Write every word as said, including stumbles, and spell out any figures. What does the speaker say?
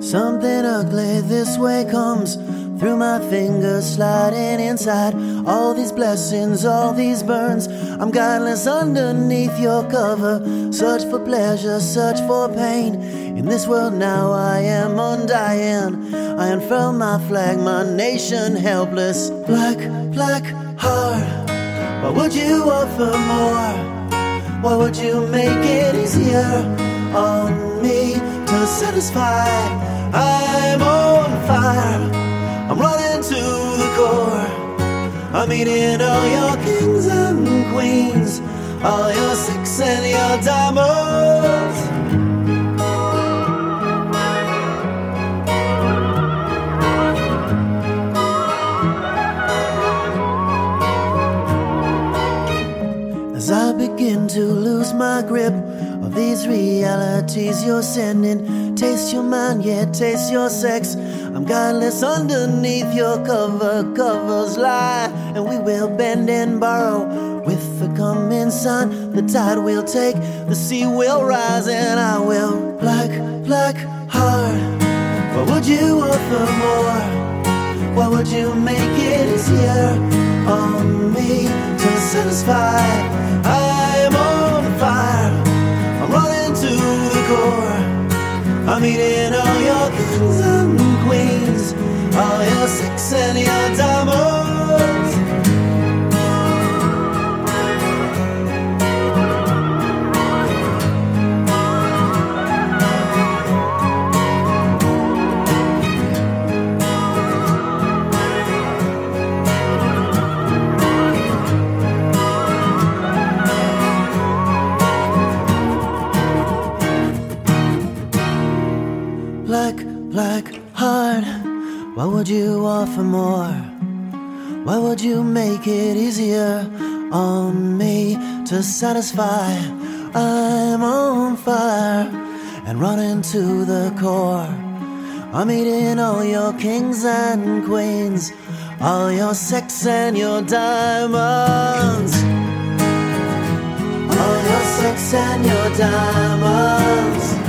Something ugly this way comes through my fingers, sliding inside all these blessings, all these burns. I'm godless underneath your cover. Search for pleasure, search for pain. In this world now I am undying. I unfurl my flag, my nation helpless. Black, black heart, why would you offer more? Why would you make it easier on me to satisfy? I'm on fire, I'm running to the core. I'm eating all your kings and queens, all your six and your diamonds. As I begin to lose my grip of these realities you're sending, taste your mind, yeah, taste your sex. I'm godless underneath your cover. Covers lie, and we will bend and borrow. With the coming sun, the tide will take, the sea will rise, and I will. Black, black heart, why would you offer more? Why would you make it easier on me to satisfy? I'm on fire, I'm running to the core. I'm eating all your kings and queens, all your six and your diamonds. Black, black heart, why would you offer more? Why would you make it easier on me to satisfy? I'm on fire and running to the core. I'm eating all your kings and queens, all your sex and your diamonds, all your sex and your diamonds.